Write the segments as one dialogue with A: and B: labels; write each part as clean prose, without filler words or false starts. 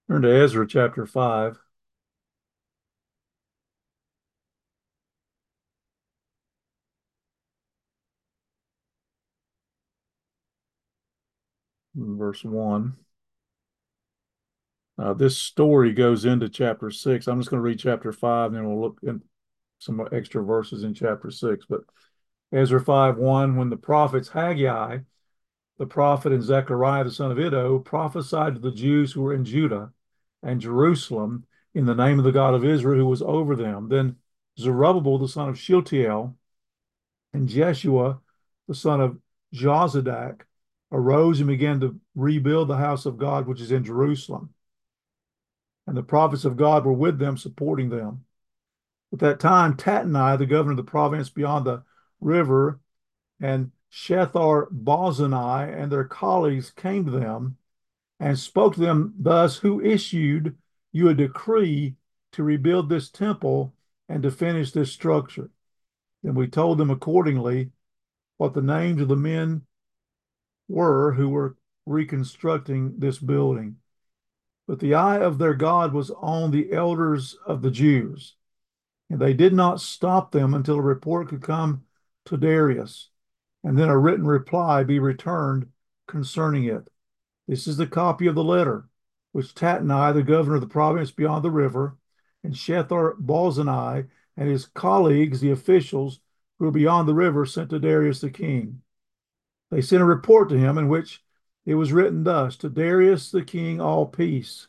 A: Turn to Ezra chapter 5, verse 1. This story goes into chapter 6. I'm just going to read chapter 5, and then we'll look at some extra verses in chapter 6. But Ezra 5:1, when the prophets Haggai, the prophet, and Zechariah, the son of Iddo, prophesied to the Jews who were in Judah and Jerusalem in the name of the God of Israel who was over them, then Zerubbabel, the son of Shealtiel, and Jeshua, the son of Jozadak, arose and began to rebuild the house of God, which is in Jerusalem. And the prophets of God were with them, supporting them. At that time, Tatnai, the governor of the province beyond the river, and Shethar Bozenai and their colleagues came to them and spoke to them thus, who issued you a decree to rebuild this temple and to finish this structure. Then we told them accordingly what the names of the men were who were reconstructing this building. But the eye of their God was on the elders of the Jews, and they did not stop them until a report could come to Darius, and then a written reply be returned concerning it. This is the copy of the letter which Tatnai, the governor of the province beyond the river, and Shethar Bozenai and his colleagues, the officials who were beyond the river, sent to Darius the king. They sent a report to him in which it was written thus: To Darius the king, all peace.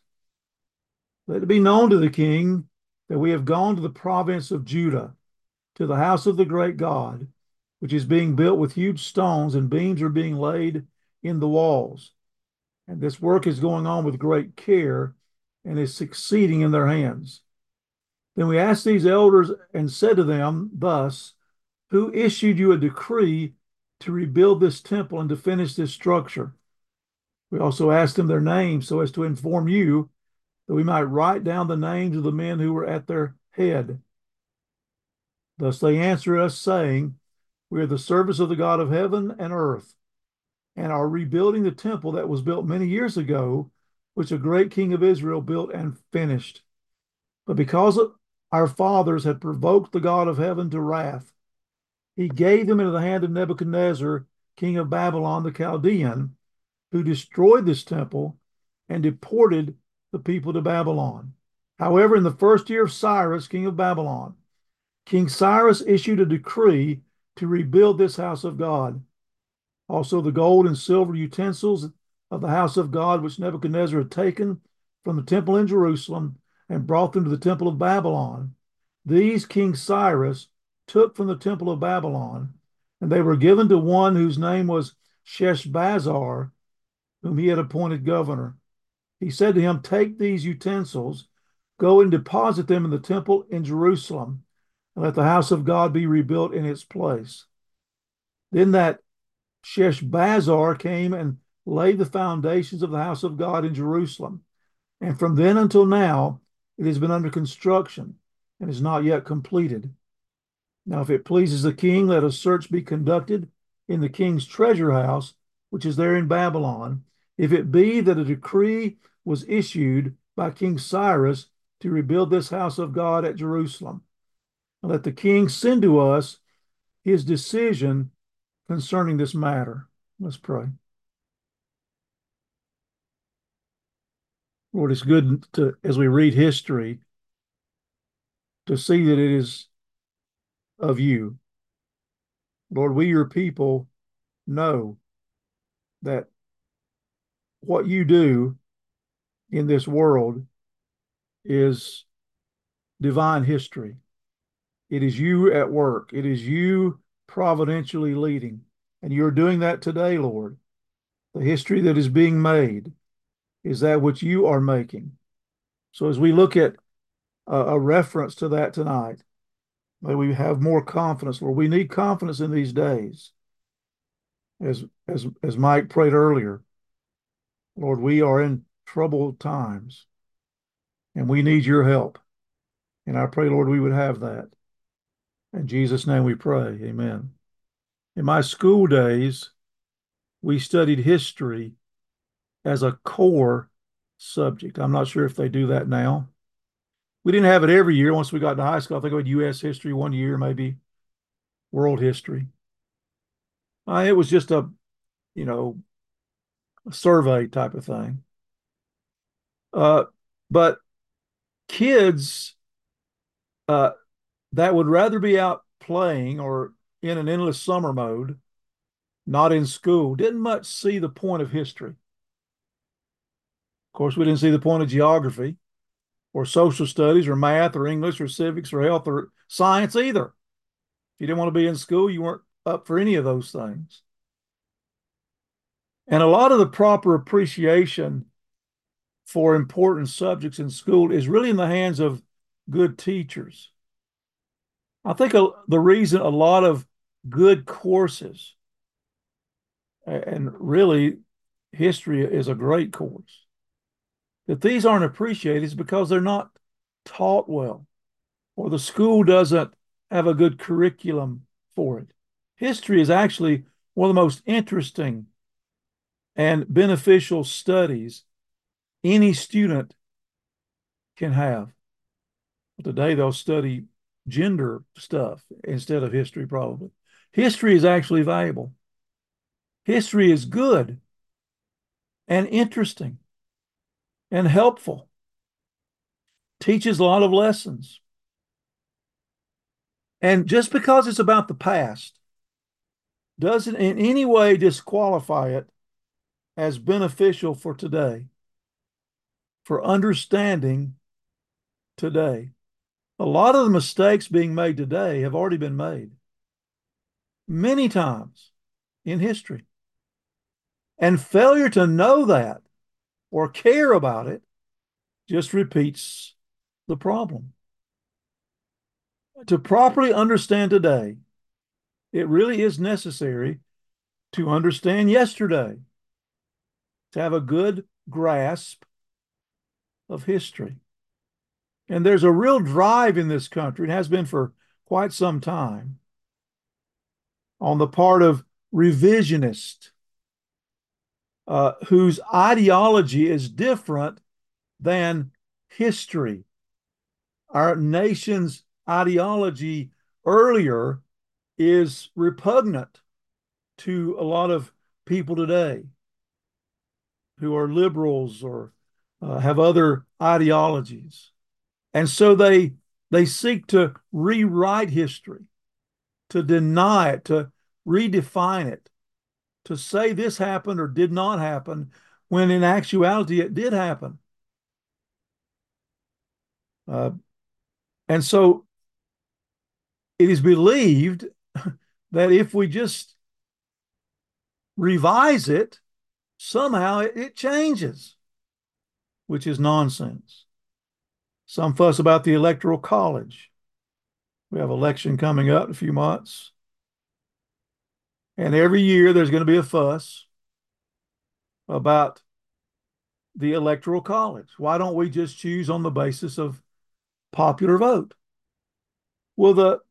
A: Let it be known to the king that we have gone to the province of Judah, to the house of the great God, which is being built with huge stones, and beams are being laid in the walls. And this work is going on with great care and is succeeding in their hands. Then we asked these elders and said to them thus, who issued you a decree to rebuild this temple and to finish this structure? We also asked them their names so as to inform you that we might write down the names of the men who were at their head. Thus they answered us, saying, we are the servants of the God of heaven and earth, and are rebuilding the temple that was built many years ago, which a great king of Israel built and finished. But because our fathers had provoked the God of heaven to wrath, he gave them into the hand of Nebuchadnezzar, king of Babylon, the Chaldean, who destroyed this temple and deported the people to Babylon. However, in the first year of Cyrus, king of Babylon, King Cyrus issued a decree to rebuild this house of God. Also, the gold and silver utensils of the house of God, which Nebuchadnezzar had taken from the temple in Jerusalem and brought them to the temple of Babylon, these King Cyrus took from the temple of Babylon, and they were given to one whose name was Sheshbazzar, whom he had appointed governor. He said to him, take these utensils, go and deposit them in the temple in Jerusalem, and let the house of God be rebuilt in its place. Then that Sheshbazzar came and laid the foundations of the house of God in Jerusalem. And from then until now, it has been under construction and is not yet completed. Now, if it pleases the king, let a search be conducted in the king's treasure house, which is there in Babylon. If it be that a decree was issued by King Cyrus to rebuild this house of God at Jerusalem, and let the king send to us his decision concerning this matter. Let's pray. Lord, it's good to, as we read history, to see that it is of you. Lord, we, your people, know that what you do in this world is divine history. It is you at work. It is you providentially leading. And you're doing that today, Lord. The history that is being made is that which you are making. So as we look at a reference to that tonight, may we have more confidence, Lord. We need confidence in these days. As Mike prayed earlier, Lord, we are in troubled times and we need your help. And I pray, Lord, we would have that. In Jesus' name we pray. Amen. In my school days, we studied history as a core subject. I'm not sure if they do that now. We didn't have it every year. Once we got to high school, I think we had U.S. history one year, maybe world history. It was just you know, a survey type of thing. Uh, but kids uh, that would rather be out playing or in an endless summer mode, not in school, didn't much see the point of history. Of course, we didn't see the point of geography or social studies or math or English or civics or health or science either. If you didn't want to be in school, you weren't up for any of those things. And a lot of the proper appreciation for important subjects in school is really in the hands of good teachers. I think the reason a lot of good courses, and really history is a great course, that these aren't appreciated is because they're not taught well, or the school doesn't have a good curriculum for it. History is actually one of the most interesting and beneficial studies any student can have. Today they'll study gender stuff instead of history, probably. History is actually valuable. History is good and interesting and helpful, teaches a lot of lessons. And just because it's about the past doesn't in any way disqualify it as beneficial for today, for understanding today. A lot of the mistakes being made today have already been made many times in history. And failure to know that or care about it just repeats the problem. To properly understand today, it really is necessary to understand yesterday, to have a good grasp of history. And there's a real drive in this country, and has been for quite some time, on the part of revisionists whose ideology is different than history. Our nation's ideology earlier is repugnant to a lot of people today who are liberals or have other ideologies. And so they seek to rewrite history, to deny it, to redefine it, to say this happened or did not happen, when in actuality it did happen. Uh, and so it is believed that if we just revise it, somehow it changes, which is nonsense. Some fuss about the Electoral College. We have an election coming up in a few months. And every year there's going to be a fuss about the Electoral College. Why don't we just choose on the basis of popular vote? Well,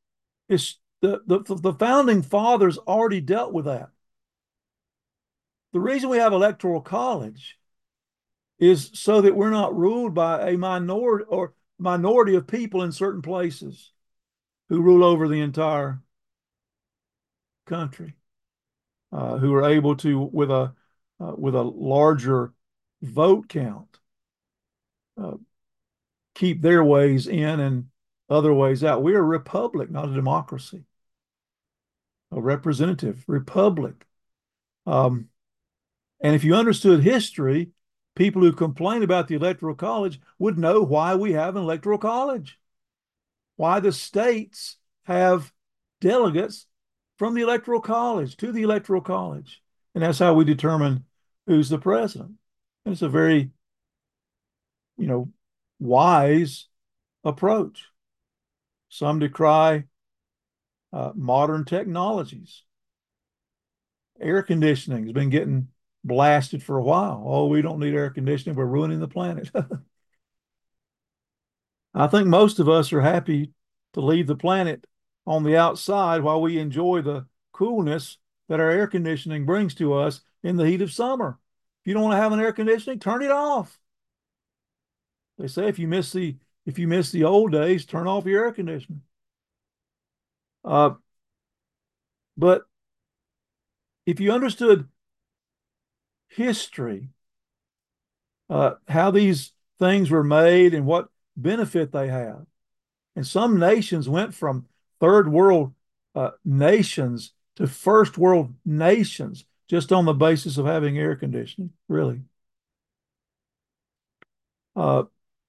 A: the founding fathers already dealt with that. The reason we have Electoral College is so that we're not ruled by a minority of people in certain places who rule over the entire country, who are able to, with a larger vote count, uh, keep their ways in and other ways out. We're a republic, not a democracy. A representative republic. And if you understood history, people who complain about the Electoral College would know why we have an Electoral College, why the states have delegates from the Electoral College to the Electoral College. And that's how we determine who's the president. And it's a very, wise approach. Some decry modern technologies. Air conditioning has been getting blasted for a while. Oh, we don't need air conditioning. We're ruining the planet. I think most of us are happy to leave the planet on the outside while we enjoy the coolness that our air conditioning brings to us in the heat of summer. If you don't want to have an air conditioning, turn it off. They say if you miss the old days, turn off your air conditioner. Uh, but if you understood history, how these things were made and what benefit they have, and some nations went from third world nations to first world nations just on the basis of having air conditioning, really. Uh,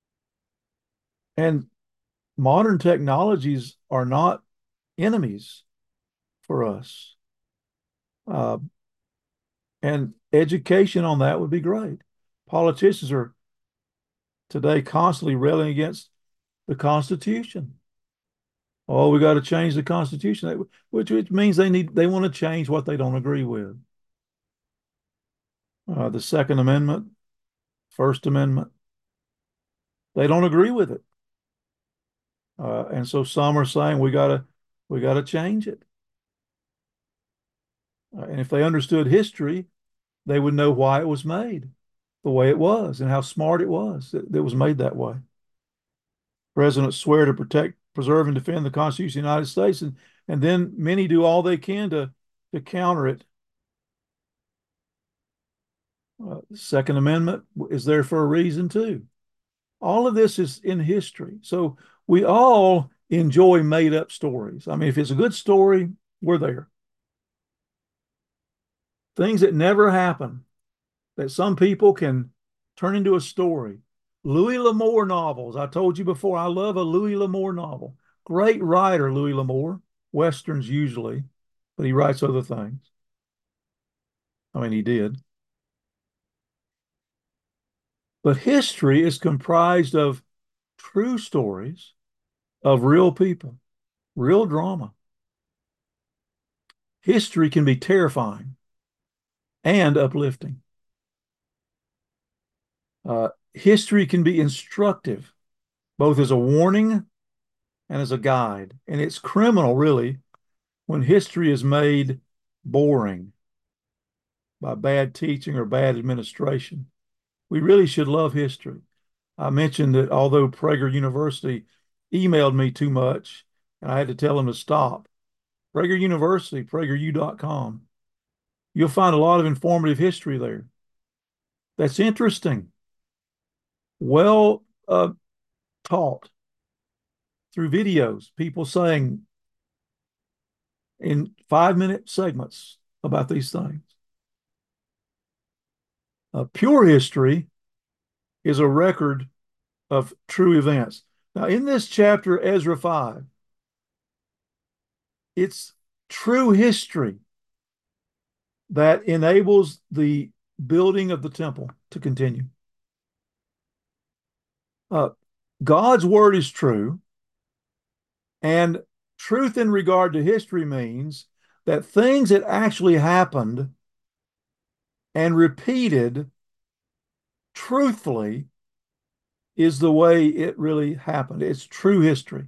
A: and modern technologies are not enemies for us. Uh, and education on that would be great. Politicians are today constantly railing against the Constitution. Oh, we got to change the Constitution, which means they want to change what they don't agree with. The Second Amendment, First Amendment, they don't agree with it, and so some are saying we got to change it. And if they understood history, they would know why it was made the way it was and how smart it was that it was made that way. Presidents swear to protect, preserve, and defend the Constitution of the United States, and then many do all they can to counter it. Second Amendment is there for a reason too. All of this is in history. So we all enjoy made up stories. I mean, if it's a good story, we're there. Things that never happen that some people can turn into a story. Louis L'Amour novels. I told you before, I love a Louis L'Amour novel. Great writer, Louis L'Amour. Westerns usually, but he writes other things. I mean, he did. But history is comprised of true stories of real people, real drama. History can be terrifying and uplifting. History can be instructive, both as a warning and as a guide. And it's criminal, really, when history is made boring by bad teaching or bad administration. We really should love history. I mentioned that although Prager University emailed me too much and I had to tell them to stop, Prager University, prageru.com, you'll find a lot of informative history there. That's interesting, well taught through videos, people saying in 5-minute segments about these things. Pure history is a record of true events. Now, in this chapter, Ezra 5, it's true history that enables the building of the temple to continue. God's word is true, and truth in regard to history means that things that actually happened and repeated truthfully is the way it really happened. It's true history.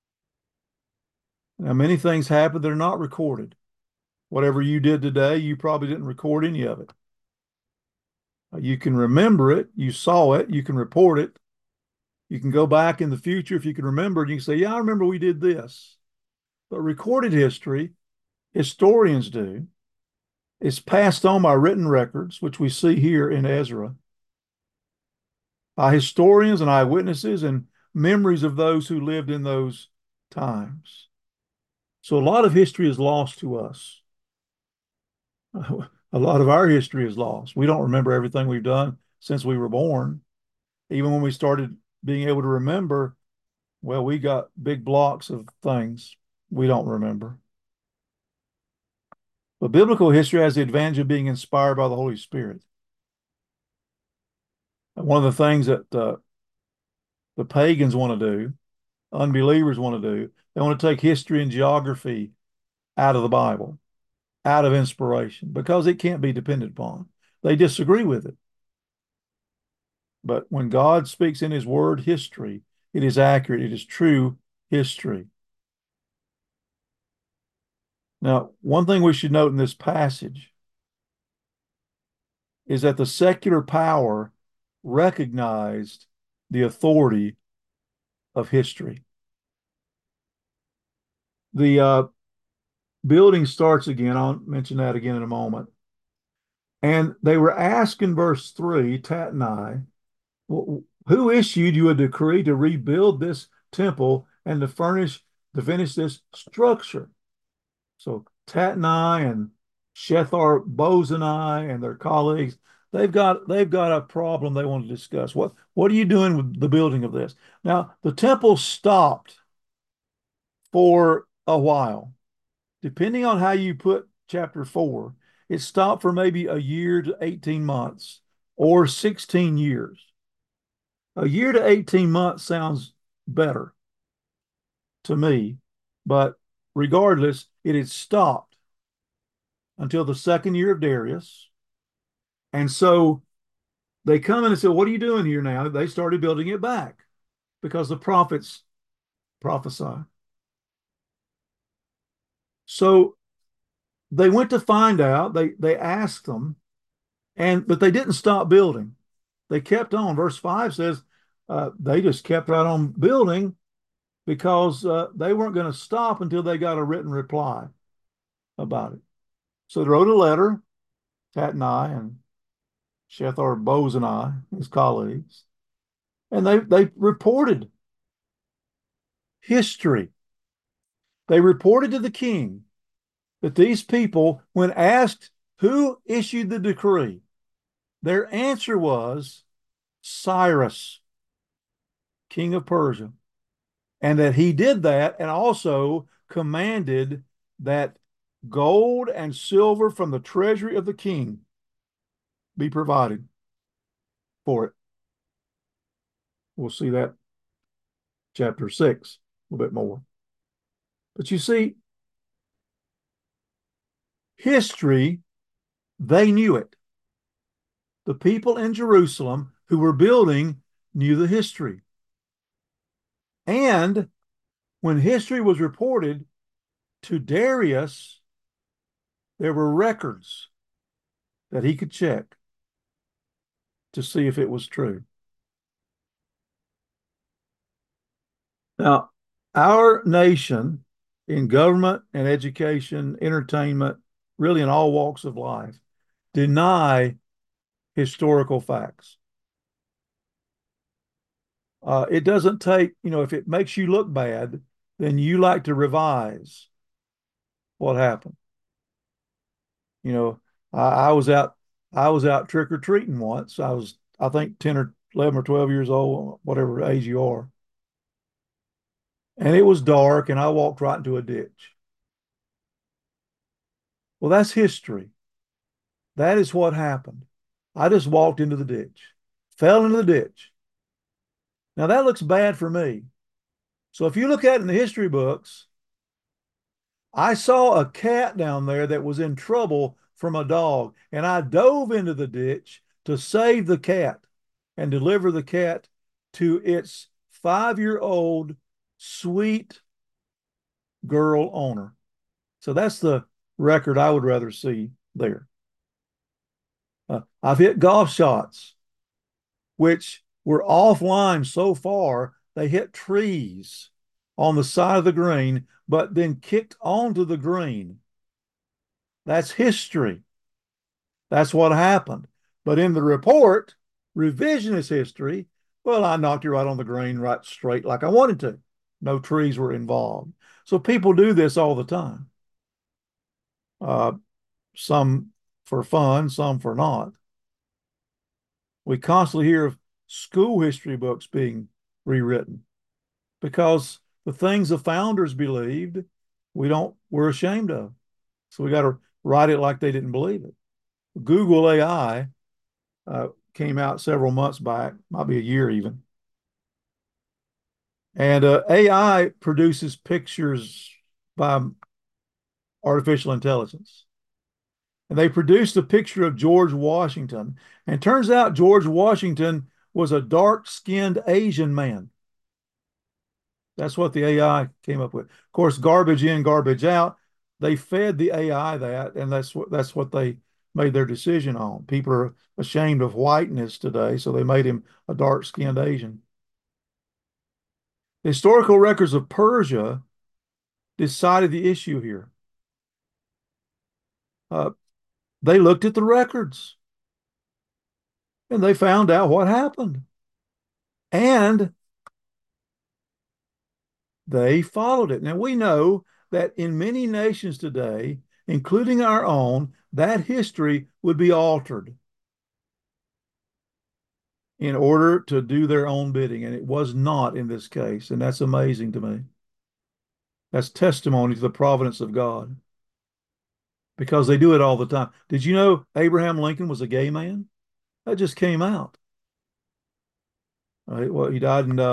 A: Now, many things happen that are not recorded. Whatever you did today, you probably didn't record any of it. You can remember it, you saw it, you can report it. You can go back in the future if you can remember it, you can say, yeah, I remember we did this. But recorded history, historians do, is passed on by written records, which we see here in Ezra, by historians and eyewitnesses and memories of those who lived in those times. So a lot of history is lost to us. A lot of our history is lost. We don't remember everything we've done since we were born. Even when we started being able to remember, well, we got big blocks of things we don't remember. But biblical history has the advantage of being inspired by the Holy Spirit. And one of the things that the pagans want to do, unbelievers want to do, they want to take history and geography out of the Bible, out of inspiration, because it can't be depended upon. They disagree with it. But when God speaks in his word, history, it is accurate, it is true history. Now, one thing we should note in this passage is that the secular power recognized the authority of history. The building starts again. I'll mention that again in a moment. And they were asked in verse 3, Tatnai, who issued you a decree to rebuild this temple and to finish this structure? So Tatnai and Shethar Bozani and their colleagues, they've got a problem they want to discuss. What are you doing with the building of this? Now, the temple stopped for a while. Depending on how you put chapter 4, it stopped for maybe a year to 18 months or 16 years. A year to 18 months sounds better to me, but regardless, it had stopped until the second year of Darius. And so they come in and say, what are you doing here now? They started building it back because the prophets prophesy. So they went to find out. They asked them, but they didn't stop building. They kept on. Verse 5 says they just kept right on building because they weren't going to stop until they got a written reply about it. So they wrote a letter, Tatnai and Shethar Bozani, his colleagues, and they reported history. They reported to the king that these people, when asked who issued the decree, their answer was Cyrus, king of Persia, and that he did that and also commanded that gold and silver from the treasury of the king be provided for it. We'll see that chapter 6 a little bit more. But you see, history, they knew it. The people in Jerusalem who were building knew the history. And when history was reported to Darius, there were records that he could check to see if it was true. Now, our nation in government and education, entertainment, really in all walks of life, deny historical facts. It doesn't take, if it makes you look bad, then you like to revise what happened. You know, I was out trick or treating once. I think, 10 or 11 or 12 years old, whatever age you are. And it was dark and I walked right into a ditch. Well, that's history. That is what happened. I just walked into the ditch, fell into the ditch. Now that looks bad for me. So if you look at it in the history books, I saw a cat down there that was in trouble from a dog, and I dove into the ditch to save the cat and deliver the cat to its 5-year-old sweet girl owner. So that's the record I would rather see there. I've hit golf shots, which were offline so far, they hit trees on the side of the green, but then kicked onto the green. That's history. That's what happened. But in the report, revisionist history, well, I knocked it right on the green, right straight like I wanted to. No trees were involved. So people do this all the time. Some for fun, some for not. We constantly hear of school history books being rewritten because the things the founders believed, we're ashamed of. So we got to write it like they didn't believe it. Google AI came out several months back, might be a year even. And AI produces pictures by artificial intelligence. And they produced a picture of George Washington. And turns out George Washington was a dark-skinned Asian man. That's what the AI came up with. Of course, garbage in, garbage out. They fed the AI that, and that's what they made their decision on. People are ashamed of whiteness today, so they made him a dark-skinned Asian. Historical records of Persia decided the issue here. Uh, they looked at the records and they found out what happened. And they followed it. Now, we know that in many nations today, including our own, that history would be altered in order to do their own bidding. And it was not in this case. And that's amazing to me. That's testimony to the providence of God because they do it all the time. Did you know Abraham Lincoln was a gay man? That just came out. Well, he died in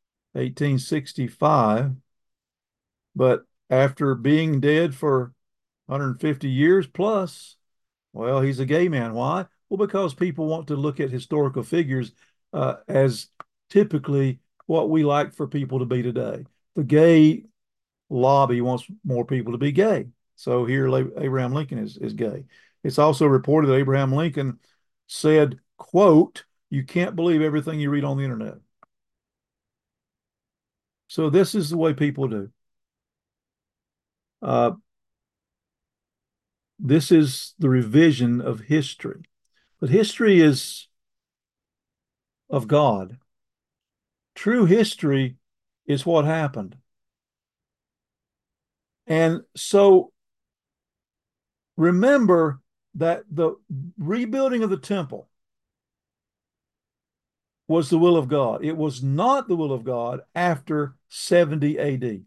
A: 1865, but after being dead for 150 years plus, well, he's a gay man. Why? Well, because people want to look at historical figures as typically what we like for people to be today. The gay lobby wants more people to be gay. So here, Abraham Lincoln is gay. It's also reported that Abraham Lincoln said, quote, "You can't believe everything you read on the internet." So this is the way people do. Uh, this is the revision of history. But history is of God. True history is what happened. And so remember that the rebuilding of the temple was the will of God. It was not the will of God after 70 AD.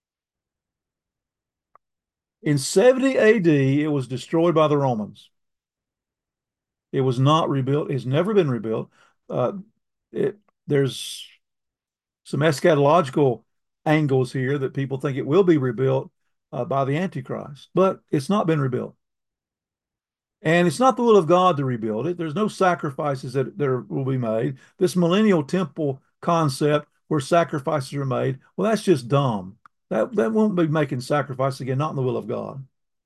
A: In 70 AD, it was destroyed by the Romans. It was not rebuilt. It's never been rebuilt. Uh, there's some eschatological angles here that people think it will be rebuilt by the Antichrist, but it's not been rebuilt. And it's not the will of God to rebuild it. There's no sacrifices that will be made. This millennial temple concept where sacrifices are made, well, that's just dumb. That won't be making sacrifices again, not in the will of God.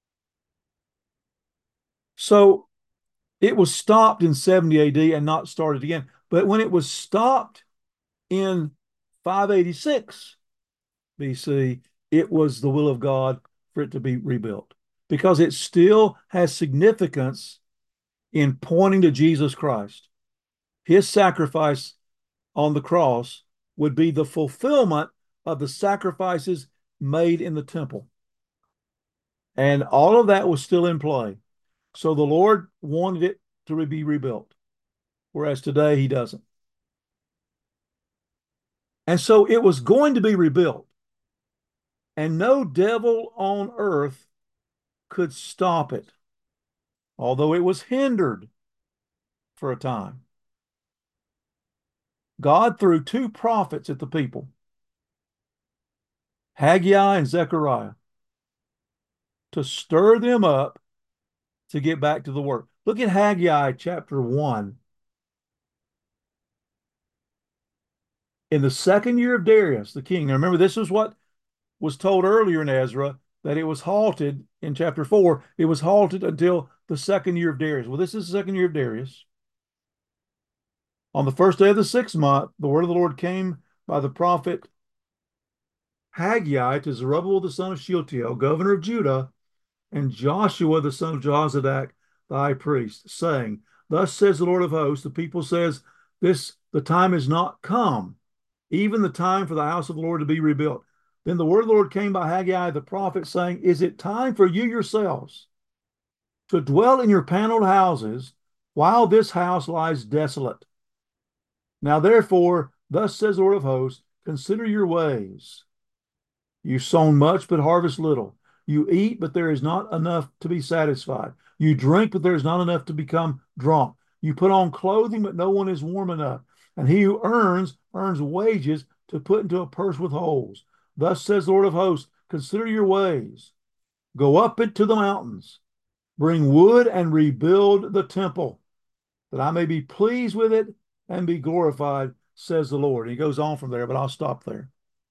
A: So it was stopped in 70 AD and not started again. But when it was stopped in 586 BC, it was the will of God for it to be rebuilt because it still has significance in pointing to Jesus Christ. His sacrifice on the cross would be the fulfillment of the sacrifices made in the temple. And all of that was still in play. So the Lord wanted it to be rebuilt, whereas today he doesn't. And so it was going to be rebuilt, and no devil on earth could stop it, although it was hindered for a time. God threw two prophets at the people, Haggai and Zechariah, to stir them up to get back to the work. Look at Haggai chapter 1. In the second year of Darius, the king. Now remember, this is what was told earlier in Ezra, that it was halted in chapter 4. It was halted until the second year of Darius. Well, this is the second year of Darius. On the first day of the sixth month, the word of the Lord came by the prophet Haggai to Zerubbabel the son of Shealtiel, governor of Judah, and Joshua the son of Jehozadak, the high priest, saying, "Thus says the Lord of hosts, the people says, the time is not come, even the time for the house of the Lord to be rebuilt." Then the word of the Lord came by Haggai the prophet, saying, "Is it time for you yourselves to dwell in your paneled houses while this house lies desolate? Now therefore, thus says the Lord of hosts, consider your ways. You've sown much, but harvest little. You eat, but there is not enough to be satisfied. You drink, but there is not enough to become drunk. You put on clothing, but no one is warm enough. And he who earns wages to put into a purse with holes. Thus says the Lord of hosts, consider your ways. Go up into the mountains. Bring wood and rebuild the temple, that I may be pleased with it and be glorified, says the Lord." And he goes on from there, but I'll stop there.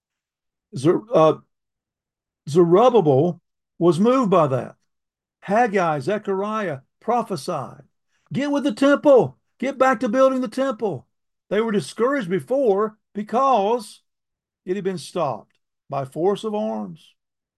A: Zerubbabel was moved by that. Haggai, Zechariah prophesied, "Get with the temple, get back to building the temple." They were discouraged before because It had been stopped by force of arms.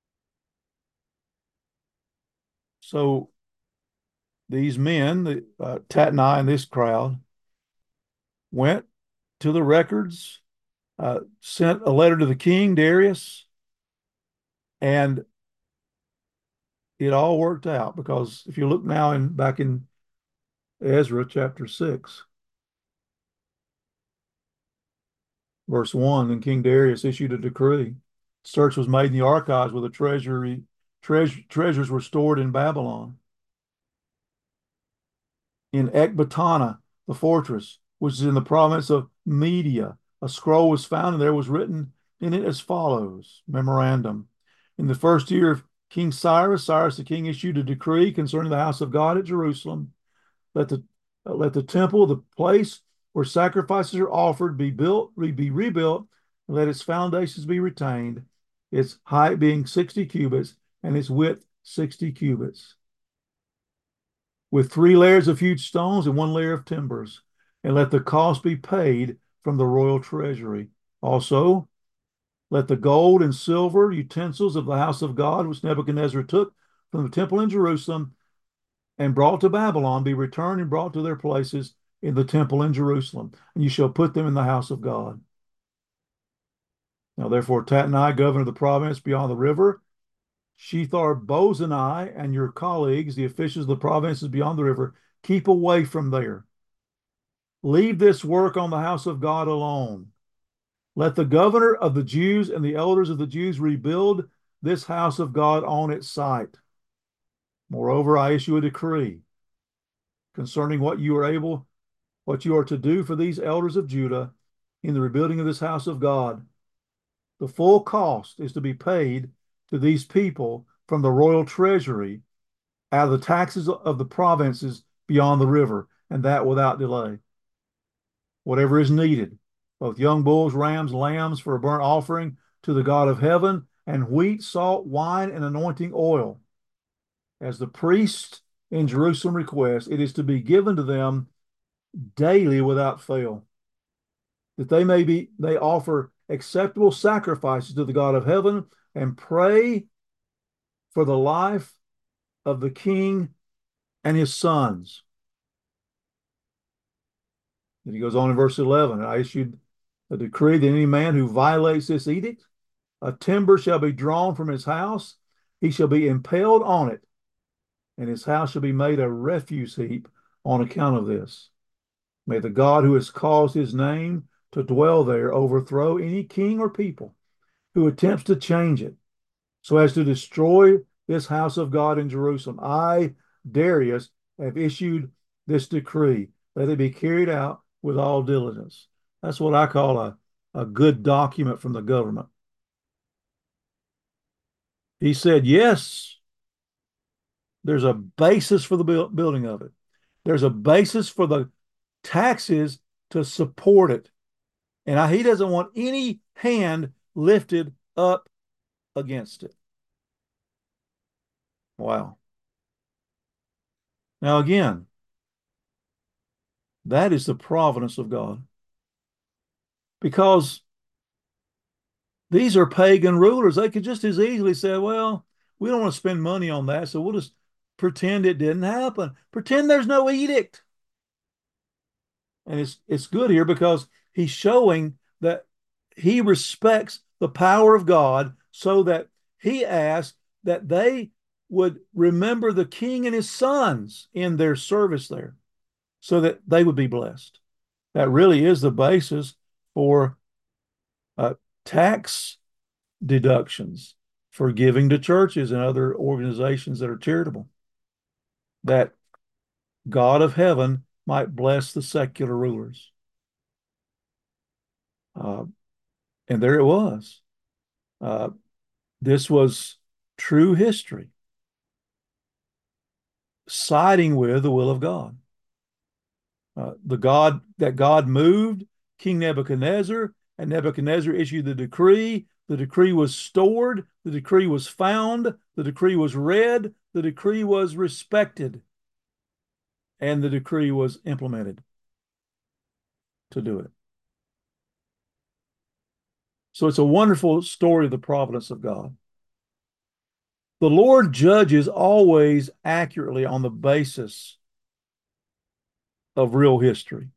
A: So these men, Tatnai and this crowd, went to the records, sent a letter to the king, Darius, and it all worked out, because if you look now back in Ezra chapter 6, verse 1, then King Darius issued a decree. Search was made in the archives where the treasures were stored in Babylon. In Ecbatana, the fortress, which is in the province of Media, a scroll was found, and there was written in it as follows: Memorandum. In the first year of King Cyrus the king issued a decree concerning the house of God at Jerusalem. Let the temple, the place where sacrifices are offered, be rebuilt, and let its foundations be retained, its height being 60 cubits and its width 60 cubits, with 3 layers of huge stones and 1 layer of timbers, and let the cost be paid from the royal treasury. Also, let the gold and silver utensils of the house of God, which Nebuchadnezzar took from the temple in Jerusalem and brought to Babylon, be returned and brought to their places in the temple in Jerusalem, and you shall put them in the house of God. Now, therefore, Tatnai, governor of the province beyond the river, Shethar-Bozenai, and your colleagues, the officials of the provinces beyond the river, keep away from there. Leave this work on the house of God alone. Let the governor of the Jews and the elders of the Jews rebuild this house of God on its site. Moreover, I issue a decree concerning what you are to do for these elders of Judah in the rebuilding of this house of God. The full cost is to be paid to these people from the royal treasury out of the taxes of the provinces beyond the river, and that without delay. Whatever is needed, both young bulls, rams, lambs for a burnt offering to the God of heaven, and wheat, salt, wine, and anointing oil. As the priests in Jerusalem request, it is to be given to them daily without fail, that they offer acceptable sacrifices to the God of heaven and pray for the life of the king and his sons. And he goes on in verse 11, I issued a decree that any man who violates this edict, a timber shall be drawn from his house, he shall be impaled on it, and his house shall be made a refuse heap on account of this. May the God who has caused his name to dwell there overthrow any king or people who attempts to change it so as to destroy this house of God in Jerusalem. I, Darius, have issued this decree. Let it be carried out with all diligence. That's what I call a good document from the government. He said, yes, there's a basis for the building of it. There's a basis for the taxes to support it. And he doesn't want any hand lifted up against it. Wow. Now, again, that is the providence of God. Because these are pagan rulers. They could just as easily say, well, we don't want to spend money on that, so we'll just pretend it didn't happen. Pretend there's no edict. And it's good here because he's showing that he respects the power of God, so that he asked that they would remember the king and his sons in their service there, so that they would be blessed. That really is the basis for tax deductions for giving to churches and other organizations that are charitable, that God of heaven might bless the secular rulers. And there it was. Uh, this was true history, siding with the will of God. God moved King Nebuchadnezzar, and Nebuchadnezzar issued the decree. The decree was stored, the decree was found, the decree was read, the decree was respected, and the decree was implemented to do it. So it's a wonderful story of the providence of God. The Lord judges always accurately on the basis of real history.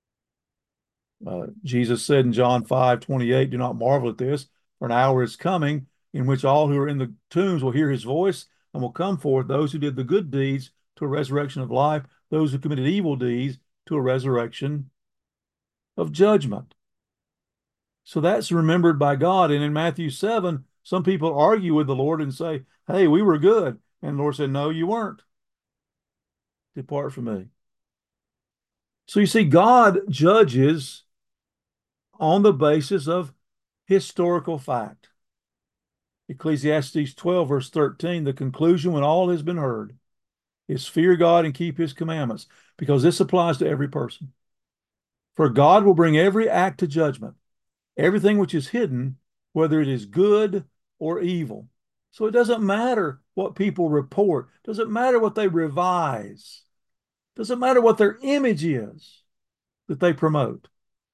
A: Jesus said in John 5:28, do not marvel at this, for an hour is coming in which all who are in the tombs will hear his voice and will come forth, those who did the good deeds to a resurrection of life, those who committed evil deeds to a resurrection of judgment. So that's remembered by God. And in Matthew 7, some people argue with the Lord and say, hey, we were good. And the Lord said, no, you weren't. Depart from me. So you see, God judges on the basis of historical fact. Ecclesiastes 12, verse 13, the conclusion when all has been heard is fear God and keep his commandments, because this applies to every person. For God will bring every act to judgment, everything which is hidden, whether it is good or evil. So it doesn't matter what people report, doesn't matter what they revise, doesn't matter what their image is that they promote.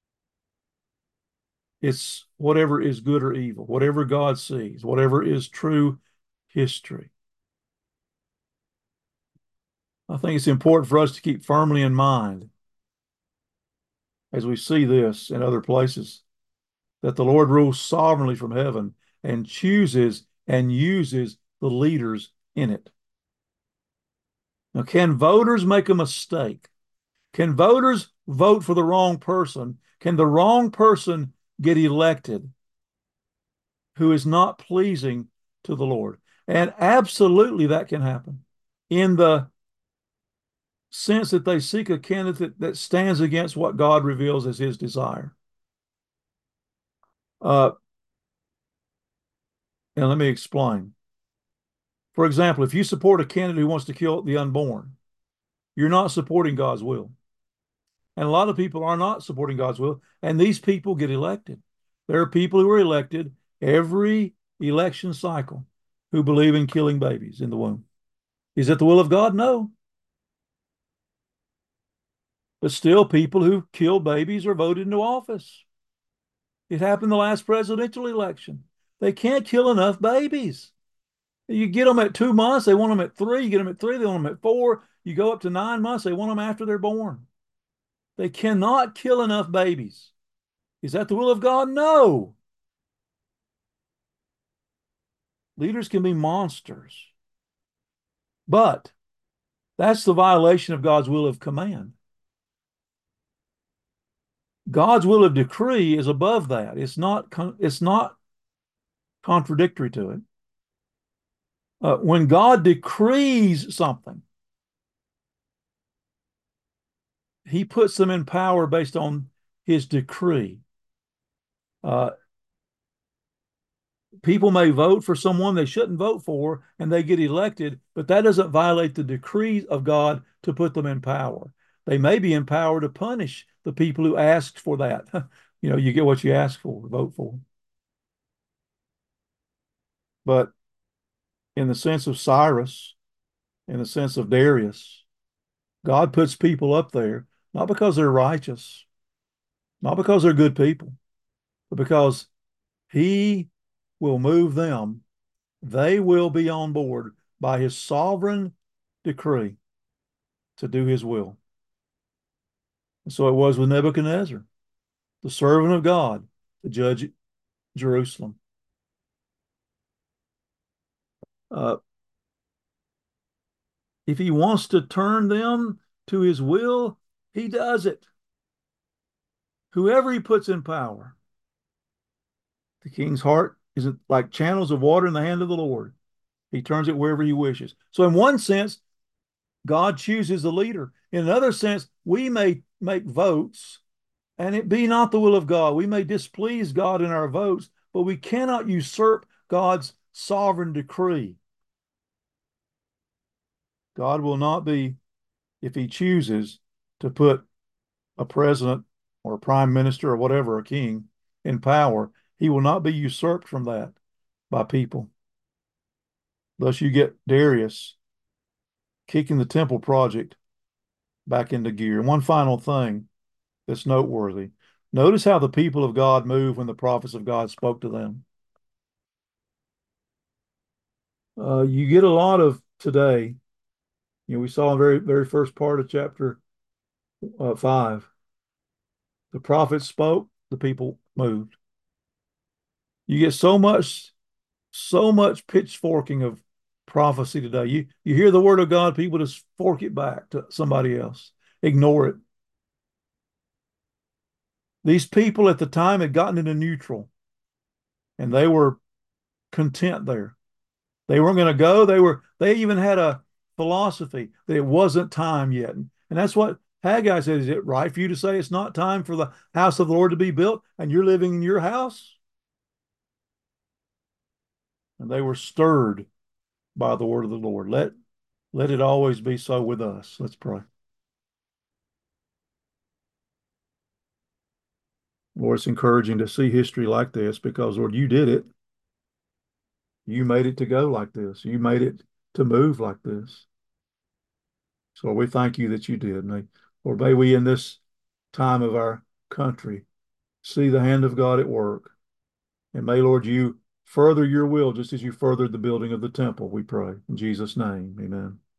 A: It's whatever is good or evil, whatever God sees, whatever is true history. I think it's important for us to keep firmly in mind as we see this in other places that the Lord rules sovereignly from heaven and chooses and uses the leaders in it. Now, can voters make a mistake? Can voters vote for the wrong person? Can the wrong person get elected who is not pleasing to the Lord? And absolutely that can happen in the sense that they seek a candidate that stands against what God reveals as his desire. Uh, and let me explain. For example, if you support a candidate who wants to kill the unborn, you're not supporting God's will. And a lot of people are not supporting God's will, and these people get elected. There are people who are elected every election cycle who believe in killing babies in the womb. Is it the will of God? No. But still, people who kill babies are voted into office. It happened in the last presidential election. They can't kill enough babies. You get them at 2 months, they want them at three. You get them at three, they want them at four. You go up to 9 months, they want them after they're born. They cannot kill enough babies. Is that the will of God? No. Leaders can be monsters. But that's the violation of God's will of command. God's will of decree is above that. It's not contradictory to it. When God decrees something, he puts them in power based on his decree. People may vote for someone they shouldn't vote for and they get elected, but that doesn't violate the decree of God to put them in power. They may be in power to punish the people who asked for that. You get what you ask for, vote for. But in the sense of Cyrus, in the sense of Darius, God puts people up there, not because they're righteous, not because they're good people, but because he will move them. They will be on board by his sovereign decree to do his will. And so it was with Nebuchadnezzar, the servant of God, to judge Jerusalem. If he wants to turn them to his will, he does it. Whoever he puts in power. The king's heart is like channels of water in the hand of the Lord. He turns it wherever he wishes. So in one sense, God chooses the leader. In another sense, we may make votes and it be not the will of God. We may displease God in our votes, but we cannot usurp God's sovereign decree. God will not be, if he chooses to put a president or a prime minister or whatever, a king in power, he will not be usurped from that by people. Thus you get Darius kicking the temple project back into gear. And one final thing that's noteworthy. Notice how the people of God moved when the prophets of God spoke to them. You get a lot of today. We saw in the very first part of chapter 5. The prophets spoke, the people moved. You get so much pitchforking of prophecy today. You hear the word of God, people just fork it back to somebody else, ignore it. These people at the time had gotten into neutral, and they were content there. They weren't going to go. They even had a philosophy that it wasn't time yet. And that's what Haggai said. Is it right for you to say it's not time for the house of the Lord to be built and you're living in your house? And they were stirred by the word of the Lord. Let it always be so with us. Let's pray. Lord, it's encouraging to see history like this because, Lord, you did it. You made it to go like this. You made it to move like this. So we thank you that you did. Lord, may we in this time of our country see the hand of God at work. And may, Lord, you further your will just as you furthered the building of the temple, we pray. In Jesus' name, amen.